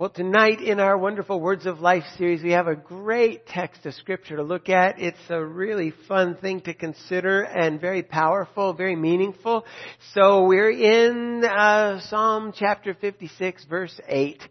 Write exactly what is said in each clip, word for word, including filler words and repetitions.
Well, tonight in our Wonderful Words of Life series, we have a great text of Scripture to look at. It's a really fun thing to consider and very powerful, very meaningful. So we're in uh, Psalm chapter fifty-six, verse eight.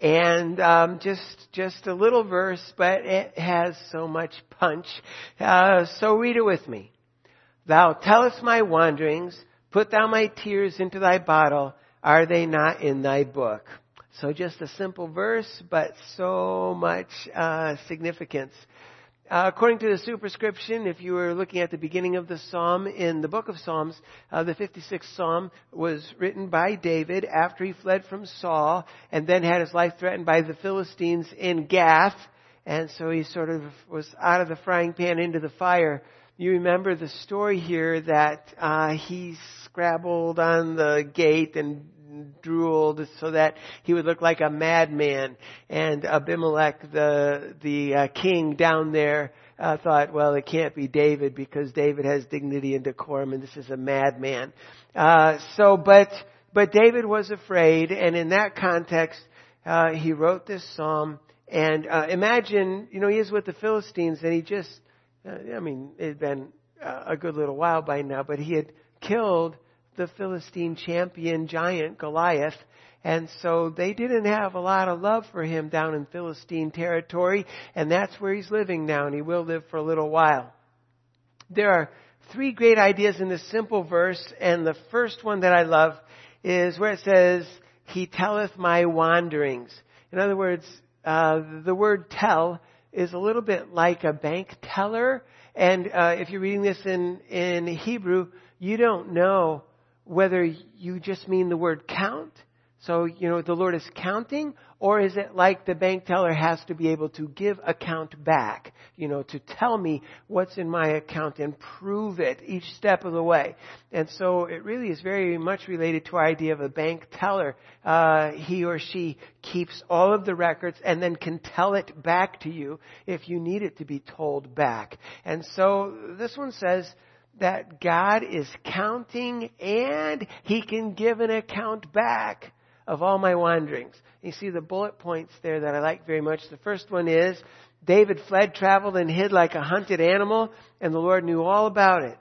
And um, just just a little verse, but it has so much punch. Uh, so read it with me. Thou tellest my wanderings, put thou my tears into thy bottle. Are they not in thy book? So just a simple verse, but so much uh, significance. Uh, according to the superscription, if you were looking at the beginning of the psalm, in the book of Psalms, uh, the fifty-sixth psalm was written by David after he fled from Saul and then had his life threatened by the Philistines in Gath. And so he sort of was out of the frying pan into the fire. You remember the story here that uh, he scrabbled on the gate and drooled so that he would look like a madman. And Abimelech, the the uh, king down there, uh, thought, well, it can't be David because David has dignity and decorum, and this is a madman. Uh, so, but but David was afraid, and in that context, uh, he wrote this psalm. And uh, imagine, you know, he is with the Philistines, and he just, uh, I mean, it had been a good little while by now, but he had killed the Philistine champion giant Goliath. And so they didn't have a lot of love for him down in Philistine territory. And that's where he's living now, and he will live for a little while. There are three great ideas in this simple verse. And the first one that I love is where it says, He telleth my wanderings. In other words, uh, the word tell is a little bit like a bank teller. And uh, if you're reading this in, in Hebrew, you don't know whether you just mean the word count. So, you know, the Lord is counting, or is it like the bank teller has to be able to give account back, you know, to tell me what's in my account and prove it each step of the way. And so it really is very much related to our idea of a bank teller. Uh, he or she keeps all of the records and then can tell it back to you if you need it to be told back. And so this one says that God is counting and He can give an account back of all my wanderings. You see the bullet points there that I like very much. The first one is, David fled, traveled, and hid like a hunted animal, and the Lord knew all about it.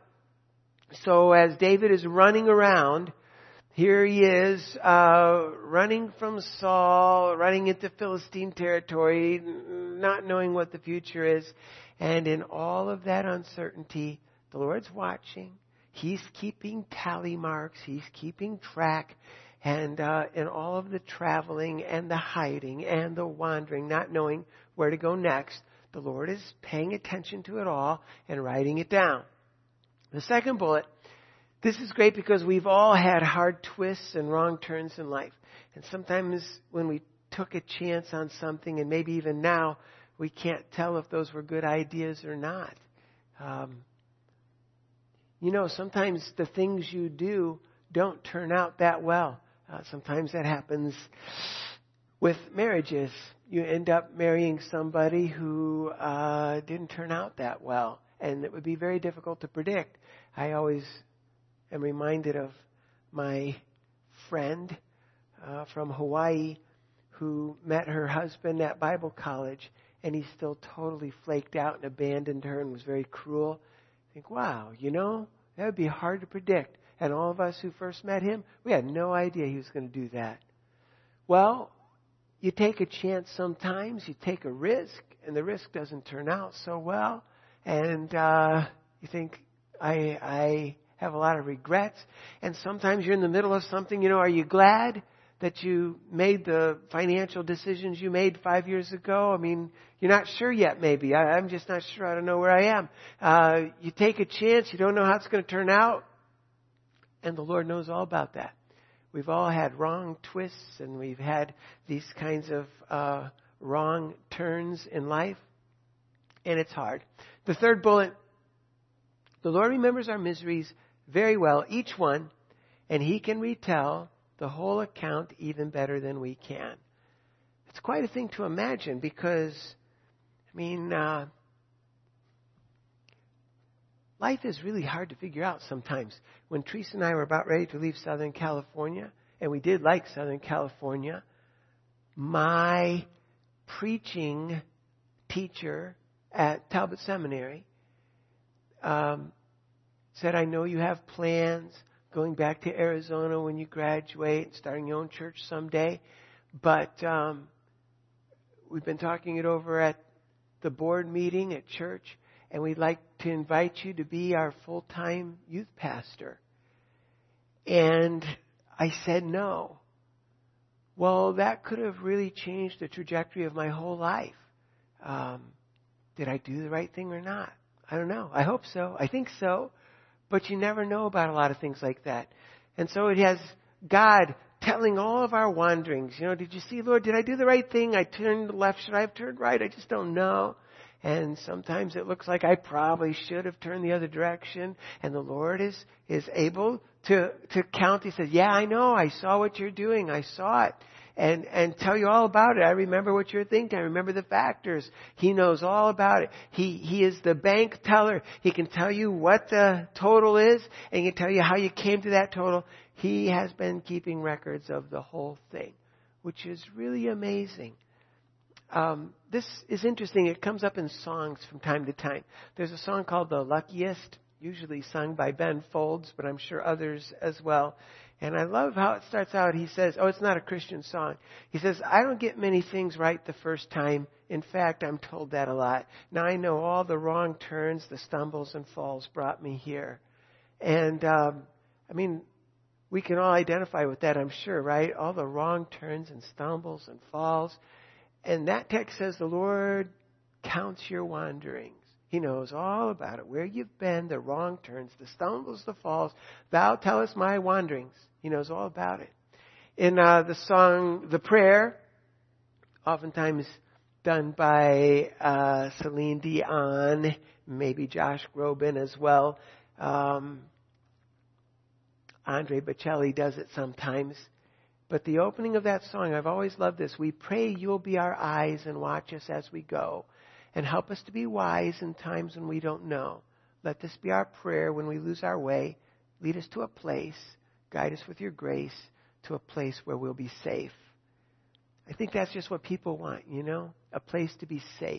So as David is running around, here he is, uh, running from Saul, running into Philistine territory, not knowing what the future is. And in all of that uncertainty, the Lord's watching. He's keeping tally marks. He's keeping track. And uh, in all of the traveling and the hiding and the wandering, not knowing where to go next, the Lord is paying attention to it all and writing it down. The second bullet, this is great because we've all had hard twists and wrong turns in life. And sometimes when we took a chance on something, and maybe even now, we can't tell if those were good ideas or not. Um, You know, sometimes the things you do don't turn out that well. Uh, sometimes that happens with marriages. You end up marrying somebody who uh, didn't turn out that well. And it would be very difficult to predict. I always am reminded of my friend uh, from Hawaii who met her husband at Bible college. And he still totally flaked out and abandoned her and was very cruel. Think, wow, you know, that would be hard to predict. And all of us who first met him, we had no idea he was going to do that. Well, you take a chance sometimes, you take a risk, and the risk doesn't turn out so well. And uh, you think, I, I have a lot of regrets. And sometimes you're in the middle of something, you know, are you glad that you made the financial decisions you made five years ago? I mean, you're not sure yet, maybe. I, I'm just not sure. I don't know where I am. Uh, you take a chance. You don't know how it's going to turn out. And the Lord knows all about that. We've all had wrong twists, and we've had these kinds of uh, wrong turns in life. And it's hard. The third bullet, the Lord remembers our miseries very well, each one, and He can retell the whole account even better than we can. It's quite a thing to imagine because, I mean, uh, life is really hard to figure out sometimes. When Teresa and I were about ready to leave Southern California, and we did like Southern California, my preaching teacher at Talbot Seminary um, said, I know you have plans going back to Arizona when you graduate and starting your own church someday, but um, we've been talking it over at the board meeting at church, and we'd like to invite you to be our full-time youth pastor. And I said no. Well, that could have really changed the trajectory of my whole life. Um, did I do the right thing or not? I don't know. I hope so. I think so. But you never know about a lot of things like that. And so it has God telling all of our wanderings. You know, did you see, Lord, did I do the right thing? I turned left. Should I have turned right? I just don't know. And sometimes it looks like I probably should have turned the other direction. And the Lord is, is able to, to count. He says, yeah, I know. I saw what you're doing. I saw it. And, and tell you all about it. I remember what you're thinking. I remember the factors. He knows all about it. He, he is the bank teller. He can tell you what the total is, and he can tell you how you came to that total. He has been keeping records of the whole thing, which is really amazing. Um, this is interesting. It comes up in songs from time to time. There's a song called The Luckiest, usually sung by Ben Folds, but I'm sure others as well. And I love how it starts out. He says, oh, it's not a Christian song. He says, I don't get many things right the first time. In fact, I'm told that a lot. Now I know all the wrong turns, the stumbles and falls brought me here. And, um, I mean, we can all identify with that, I'm sure, right? All the wrong turns and stumbles and falls. And that text says the Lord counts your wanderings. He knows all about it, where you've been, the wrong turns, the stumbles, the falls. Thou tellest my wanderings. He knows all about it. In uh, the song, The Prayer, oftentimes done by uh, Celine Dion, maybe Josh Groban as well. Um, Andre Bocelli does it sometimes. But the opening of that song, I've always loved this. We pray you'll be our eyes and watch us as we go. And help us to be wise in times when we don't know. Let this be our prayer when we lose our way. Lead us to a place. Guide us with your grace to a place where we'll be safe. I think that's just what people want, you know, a place to be safe.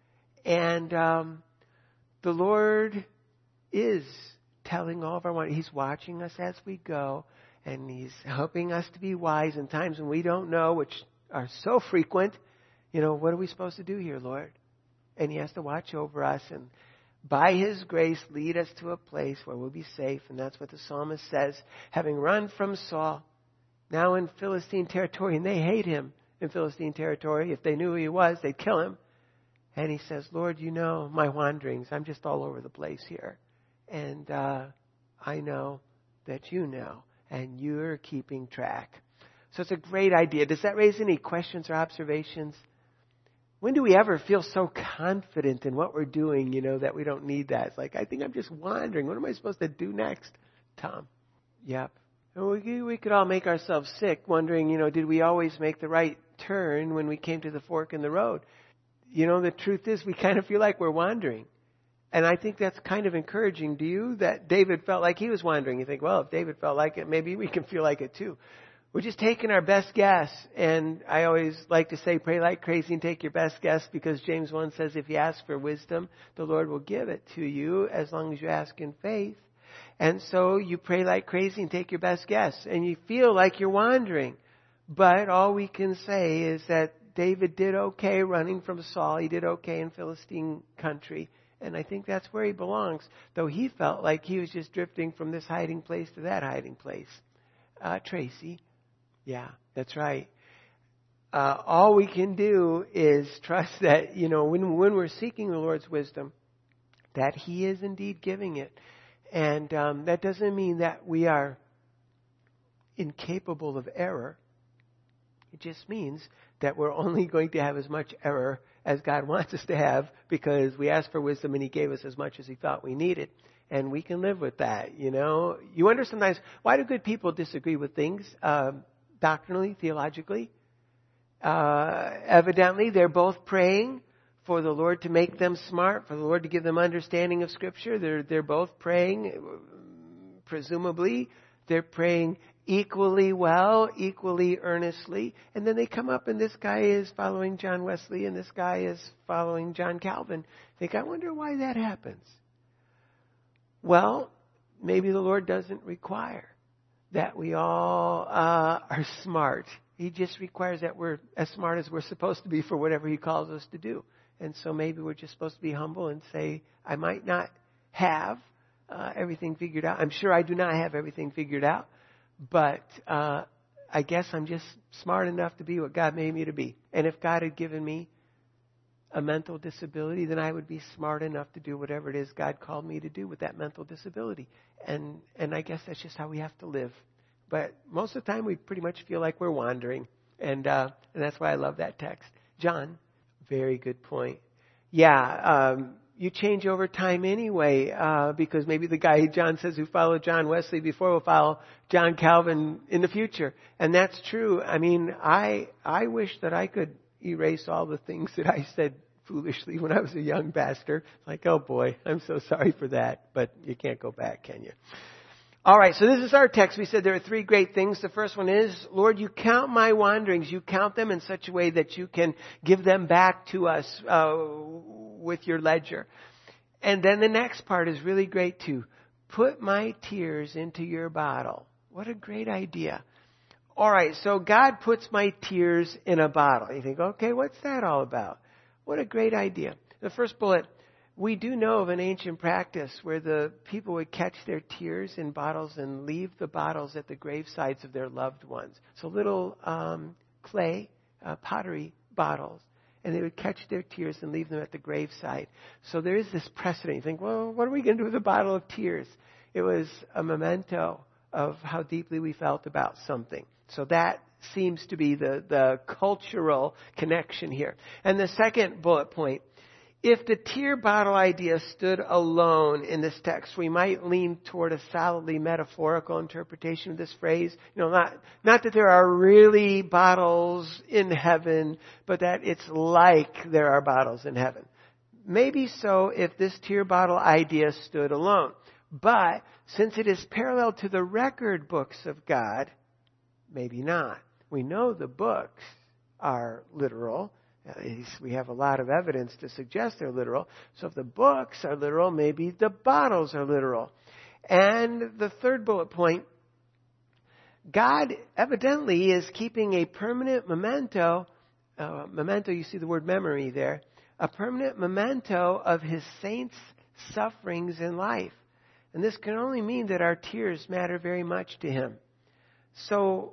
And um, the Lord is telling all of our wanderings. He's watching us as we go, and He's helping us to be wise in times when we don't know, which are so frequent. You know, what are we supposed to do here, Lord? And He has to watch over us and by His grace lead us to a place where we'll be safe. And that's what the psalmist says. Having run from Saul, now in Philistine territory, and they hate him in Philistine territory. If they knew who he was, they'd kill him. And he says, Lord, you know my wanderings. I'm just all over the place here. And uh, I know that you know, and you're keeping track. So it's a great idea. Does that raise any questions or observations? When do we ever feel so confident in what we're doing, you know, that we don't need that? It's like, I think I'm just wandering. What am I supposed to do next, Tom? Yep. And we, we could all make ourselves sick wondering, you know, did we always make the right turn when we came to the fork in the road? You know, the truth is we kind of feel like we're wandering. And I think that's kind of encouraging. Do you? That David felt like he was wandering. You think, well, if David felt like it, maybe we can feel like it too. We're just taking our best guess. And I always like to say, pray like crazy and take your best guess, because James one says if you ask for wisdom, the Lord will give it to you as long as you ask in faith. And so you pray like crazy and take your best guess. And you feel like you're wandering. But all we can say is that David did okay running from Saul. He did okay in Philistine country. And I think that's where he belongs, though he felt like he was just drifting from this hiding place to that hiding place. Uh, Tracy. Yeah, that's right. Uh, all we can do is trust that, you know, when when we're seeking the Lord's wisdom, that He is indeed giving it. And um, that doesn't mean that we are incapable of error. It just means that we're only going to have as much error as God wants us to have, because we asked for wisdom and He gave us as much as He thought we needed. And we can live with that, you know. You wonder sometimes, why do good people disagree with things? Um, Doctrinally, theologically. Uh, evidently, they're both praying for the Lord to make them smart, for the Lord to give them understanding of Scripture. They're they're both praying, presumably, they're praying equally well, equally earnestly. And then they come up and this guy is following John Wesley and this guy is following John Calvin. Think, I wonder why that happens. Well, maybe the Lord doesn't require that we all uh, are smart. He just requires that we're as smart as we're supposed to be for whatever He calls us to do. And so maybe we're just supposed to be humble and say, I might not have uh, everything figured out. I'm sure I do not have everything figured out. But uh, I guess I'm just smart enough to be what God made me to be. And if God had given me a mental disability, then I would be smart enough to do whatever it is God called me to do with that mental disability. And and I guess that's just how we have to live. But most of the time we pretty much feel like we're wandering. And, uh, and that's why I love that text. John, very good point. Yeah, um, you change over time anyway, uh, because maybe the guy John says who followed John Wesley before will follow John Calvin in the future. And that's true. I mean, I I wish that I could erase all the things that I said foolishly when I was a young pastor. Like, oh boy, I'm so sorry for that. But you can't go back, can you? All right, so this is our text. We said there are three great things. The first one is, Lord, you count my wanderings. You count them in such a way that you can give them back to us uh, with your ledger. And then the next part is really great too. Put my tears into your bottle. What a great idea. All right, so God puts my tears in a bottle. You think, okay, what's that all about? What a great idea. The first bullet, we do know of an ancient practice where the people would catch their tears in bottles and leave the bottles at the gravesides of their loved ones. So little um, clay, uh, pottery bottles. And they would catch their tears and leave them at the graveside. So there is this precedent. You think, well, what are we going to do with a bottle of tears? It was a memento of how deeply we felt about something. So that seems to be the, the cultural connection here. And the second bullet point, if the tear bottle idea stood alone in this text, we might lean toward a solidly metaphorical interpretation of this phrase. You know, not, not that there are really bottles in heaven, but that it's like there are bottles in heaven. Maybe so if this tear bottle idea stood alone. But since it is parallel to the record books of God, maybe not. We know the books are literal. We have a lot of evidence to suggest they're literal. So if the books are literal, maybe the bottles are literal. And the third bullet point, God evidently is keeping a permanent memento. Uh, memento, you see the word memory there. A permanent memento of His saints' sufferings in life. And this can only mean that our tears matter very much to Him. So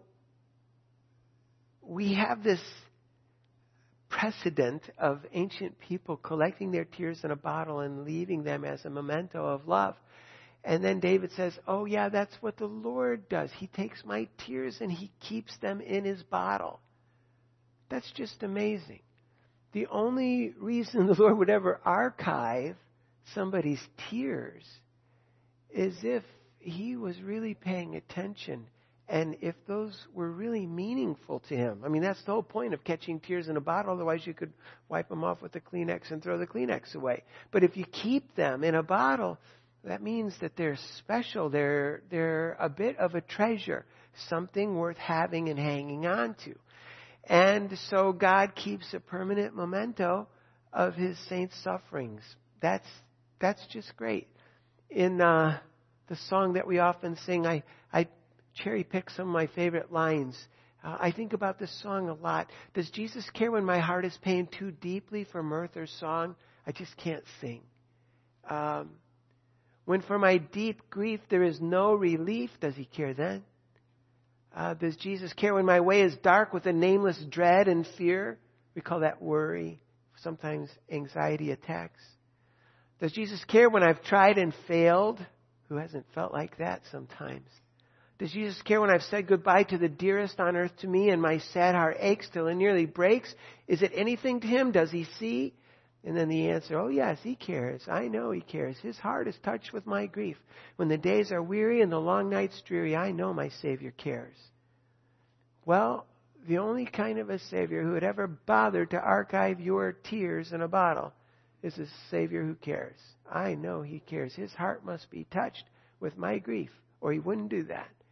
we have this precedent of ancient people collecting their tears in a bottle and leaving them as a memento of love. And then David says, oh yeah, that's what the Lord does. He takes my tears and He keeps them in His bottle. That's just amazing. The only reason the Lord would ever archive somebody's tears is if He was really paying attention and if those were really meaningful to Him. I mean, that's the whole point of catching tears in a bottle. Otherwise, you could wipe them off with the Kleenex and throw the Kleenex away. But if you keep them in a bottle, that means that they're special. They're, they're a bit of a treasure, something worth having and hanging on to. And so God keeps a permanent memento of His saints' sufferings. That's, that's just great. In uh, the song that we often sing, I, I cherry pick some of my favorite lines. Uh, I think about this song a lot. Does Jesus care when my heart is pained too deeply for mirth or song? I just can't sing. Um, when for my deep grief there is no relief, does He care then? Uh, does Jesus care when my way is dark with a nameless dread and fear? We call that worry. Sometimes anxiety attacks. Does Jesus care when I've tried and failed? Who hasn't felt like that sometimes? Does Jesus care when I've said goodbye to the dearest on earth to me and my sad heart aches till it nearly breaks? Is it anything to Him? Does He see? And then the answer, oh yes, He cares. I know He cares. His heart is touched with my grief. When the days are weary and the long nights dreary, I know my Savior cares. Well, the only kind of a Savior who would ever bother to archive your tears in a bottle is a Savior who cares. I know He cares. His heart must be touched with my grief, or He wouldn't do that.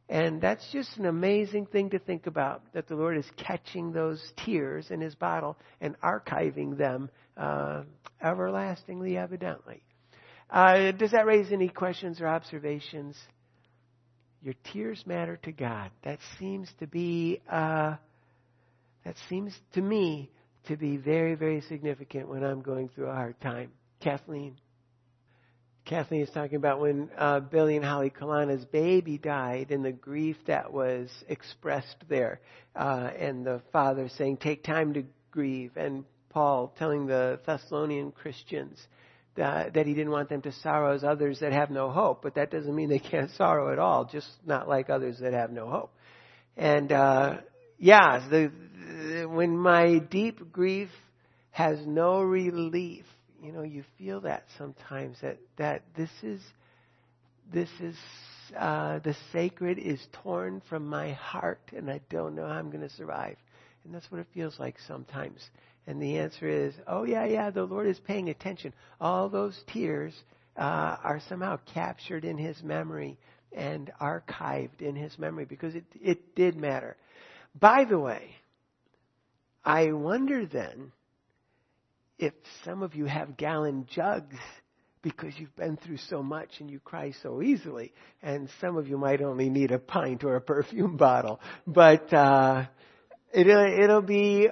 And that's just an amazing thing to think about, that the Lord is catching those tears in his bottle and archiving them uh, everlastingly, evidently. Uh, does that raise any questions or observations? Your tears matter to God. That seems to be, uh, that seems to me to be very, very significant when I'm going through a hard time. Kathleen. Kathleen is talking about when uh, Billy and Holly Kalana's baby died and the grief that was expressed there. Uh, and the father saying, take time to grieve. And Paul telling the Thessalonian Christians that, that he didn't want them to sorrow as others that have no hope. But that doesn't mean they can't sorrow at all, just not like others that have no hope. And uh, yeah, the, the, when my deep grief has no relief, you know, you feel that sometimes, that, that this is, this is, uh, the sacred is torn from my heart and I don't know how I'm going to survive. And that's what it feels like sometimes. And the answer is, oh yeah, yeah, the Lord is paying attention. All those tears, uh, are somehow captured in his memory and archived in his memory because it, it did matter. By the way, I wonder then, if some of you have gallon jugs because you've been through so much and you cry so easily, and some of you might only need a pint or a perfume bottle, but uh, it'll, it'll be,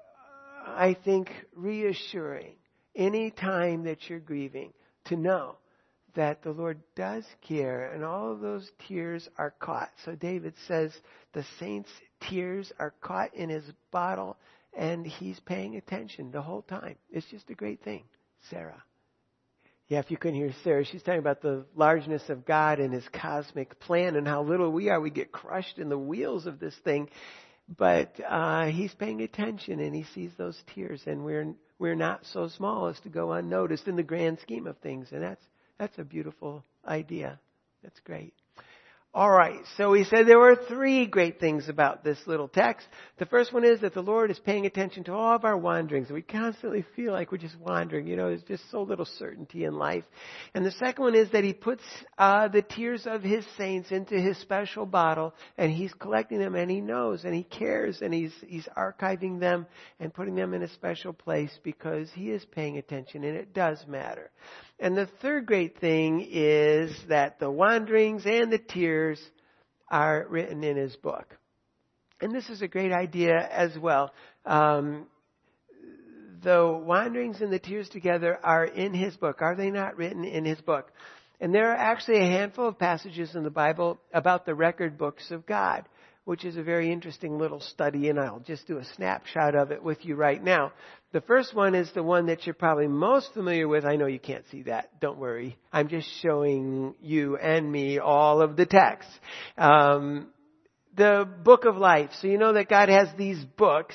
I think, reassuring any time that you're grieving to know that the Lord does care and all of those tears are caught. So David says the saints' tears are caught in his bottle. And he's paying attention the whole time. It's just a great thing. Sarah. Yeah, if you couldn't hear Sarah, she's talking about the largeness of God and his cosmic plan and how little we are. We get crushed in the wheels of this thing. But uh, he's paying attention and he sees those tears. And we're we're not so small as to go unnoticed in the grand scheme of things. And that's that's a beautiful idea. That's great. All right, so we said there were three great things about this little text. The first one is that the Lord is paying attention to all of our wanderings. We constantly feel like we're just wandering. You know, there's just so little certainty in life. And the second one is that he puts uh, the tears of his saints into his special bottle, and he's collecting them, and he knows, and he cares, and he's he's archiving them and putting them in a special place because he is paying attention, and it does matter. And the third great thing is that the wanderings and the tears are written in his book. And this is a great idea as well. Um, the wanderings and the tears together are in his book. Are they not written in his book? And there are actually a handful of passages in the Bible about the record books of God, which is a very interesting little study, and I'll just do a snapshot of it with you right now. The first one is the one that you're probably most familiar with. I know you can't see that. Don't worry. I'm just showing you and me all of the text. Um, the book of life. So you know that God has these books.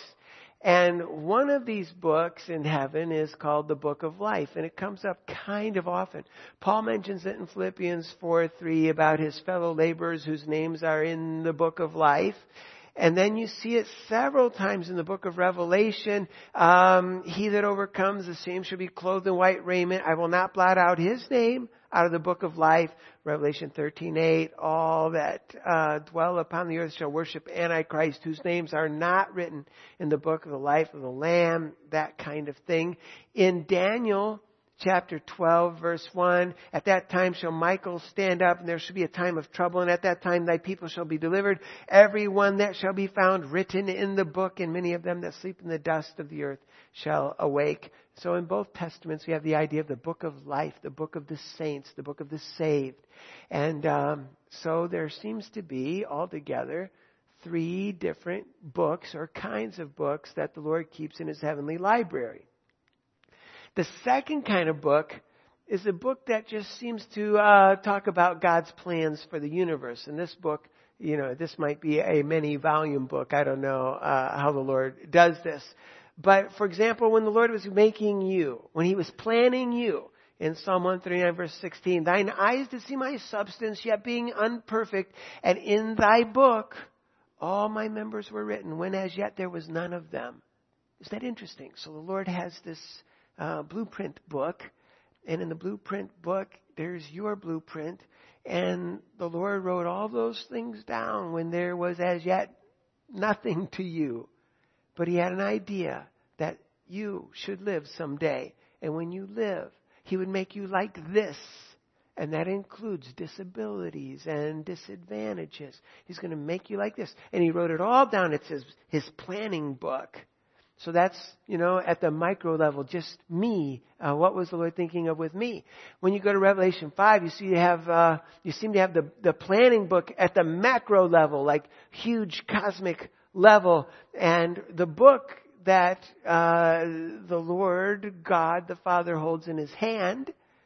And one of these books in heaven is called the Book of Life, and it comes up kind of often. Paul mentions it in Philippians four three about his fellow laborers whose names are in the Book of Life. And then you see it several times in the book of Revelation. Um, he that overcomes, the same shall be clothed in white raiment. I will not blot out his name out of the book of life. Revelation thirteen eight. All that uh, dwell upon the earth shall worship Antichrist, whose names are not written in the book of the life of the Lamb. That kind of thing. In Daniel chapter twelve, verse one, at that time shall Michael stand up, and there shall be a time of trouble, and at that time thy people shall be delivered, every one that shall be found written in the book, and many of them that sleep in the dust of the earth shall awake. So in both testaments we have the idea of the book of life, the book of the saints, the book of the saved. And um, so there seems to be altogether three different books or kinds of books that the Lord keeps in his heavenly library. The second kind of book is a book that just seems to uh, talk about God's plans for the universe. And this book, you know, this might be a many-volume book. I don't know uh, how the Lord does this. But, for example, when the Lord was making you, when he was planning you, in Psalm one thirty-nine, verse sixteen, thine eyes did see my substance, yet being unperfect, and in thy book all my members were written, when as yet there was none of them. Is that interesting? So the Lord has this Uh, blueprint book, and in the blueprint book there's your blueprint, And the Lord wrote all those things down when there was as yet nothing to you. But He had an idea that you should live someday. And when you live, He would make you like this. And that includes disabilities and disadvantages. He's going to make you like this. And He wrote it all down. It's His, his planning book. So that's, you know, at the micro level, just me. Uh, what was the Lord thinking of with me? When you go to Revelation five, you see you have, uh, you seem to have the, the planning book at the macro level, like huge cosmic level. And the book that uh, the Lord God, the Father, holds in His hand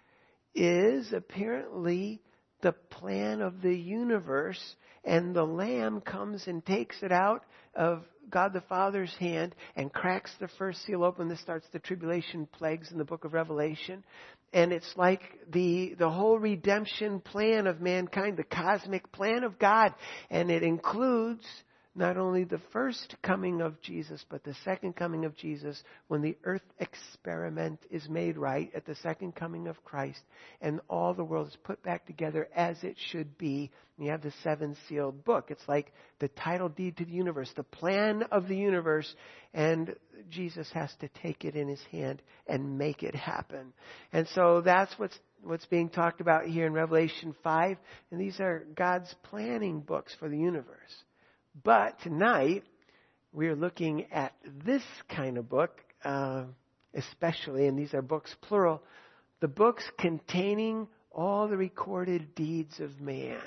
is apparently the plan of the universe, and the Lamb comes and takes it out of God the Father's hand and cracks the first seal open. This starts the tribulation plagues in the book of Revelation. And it's like the the whole redemption plan of mankind, the cosmic plan of God. And it includes not only the first coming of Jesus, but the second coming of Jesus when the earth experiment is made right at the second coming of Christ. And all the world is put back together as it should be. And you have the seven sealed book. It's like the title deed to the universe, the plan of the universe. And Jesus has to take it in His hand and make it happen. And so that's what's what's being talked about here in Revelation five. And these are God's planning books for the universe. But tonight, we're looking at this kind of book, uh, especially, and these are books plural, the books containing all the recorded deeds of man.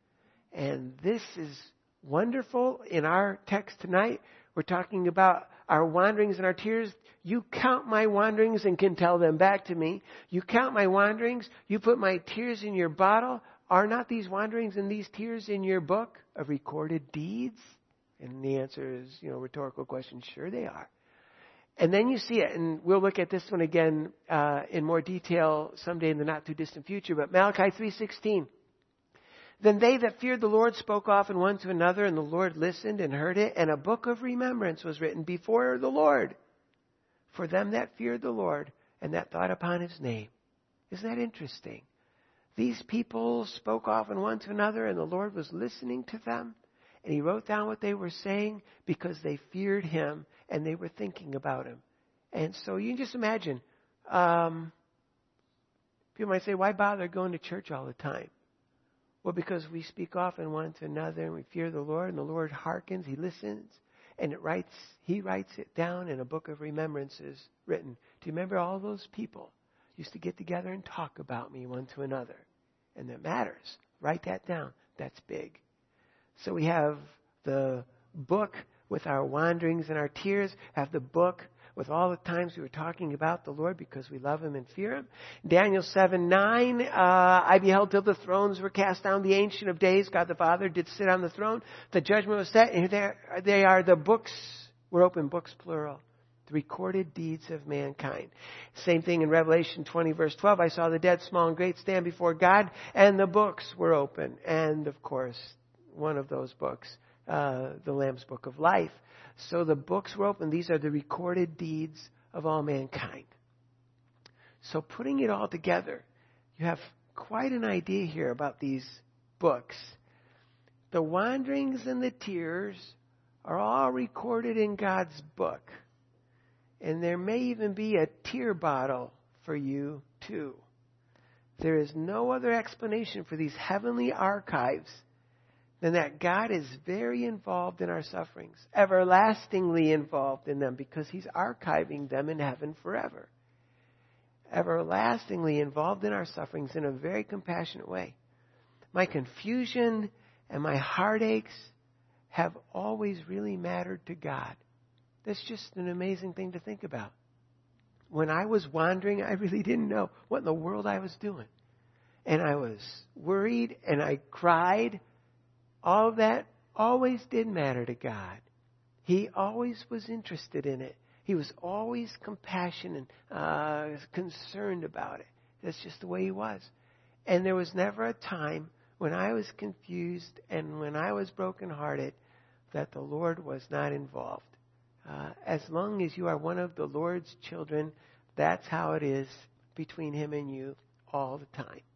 And this is wonderful. In our text tonight, we're talking about our wanderings and our tears. You count my wanderings and can tell them back to me. You count my wanderings. You put my tears in your bottle. Are not these wanderings and these tears in your book of recorded deeds? And the answer is, you know, rhetorical question. Sure they are. And then you see it, and we'll look at this one again uh, in more detail someday in the not too distant future. But Malachi three sixteen. Then they that feared the Lord spoke often one to another, and the Lord listened and heard it, and a book of remembrance was written before the Lord for them that feared the Lord and that thought upon His name. Isn't that interesting? These people spoke often one to another, and the Lord was listening to them. And He wrote down what they were saying because they feared Him and they were thinking about Him. And so you can just imagine, um, people might say, why bother going to church all the time? Well, because we speak often one to another and we fear the Lord, and the Lord hearkens, He listens, and it writes, He writes it down in a book of remembrances written. Do you remember all those people used to get together and talk about me one to another? And that matters. Write that down. That's big. So we have the book with our wanderings and our tears, have the book with all the times we were talking about the Lord because we love Him and fear Him. Daniel seven nine, uh, I beheld till the thrones were cast down. The Ancient of Days, God the Father, did sit on the throne. The judgment was set, and there they are. The books were open, books plural. The recorded deeds of mankind. Same thing in Revelation twenty verse twelve. I saw the dead, small and great, stand before God, and the books were open. And of course, one of those books, uh, the Lamb's Book of Life. So the books were open. These are the recorded deeds of all mankind. So putting it all together, you have quite an idea here about these books. The wanderings and the tears are all recorded in God's book. And there may even be a tear bottle for you too. There is no other explanation for these heavenly archives than that God is very involved in our sufferings, everlastingly involved in them, because He's archiving them in heaven forever. Everlastingly involved in our sufferings in a very compassionate way. My confusion and my heartaches have always really mattered to God. That's just an amazing thing to think about. When I was wandering, I really didn't know what in the world I was doing. And I was worried and I cried. All of that always did matter to God. He always was interested in it. He was always compassionate and uh, concerned about it. That's just the way He was. And there was never a time when I was confused and when I was brokenhearted that the Lord was not involved. Uh, as long as you are one of the Lord's children, that's how it is between Him and you all the time.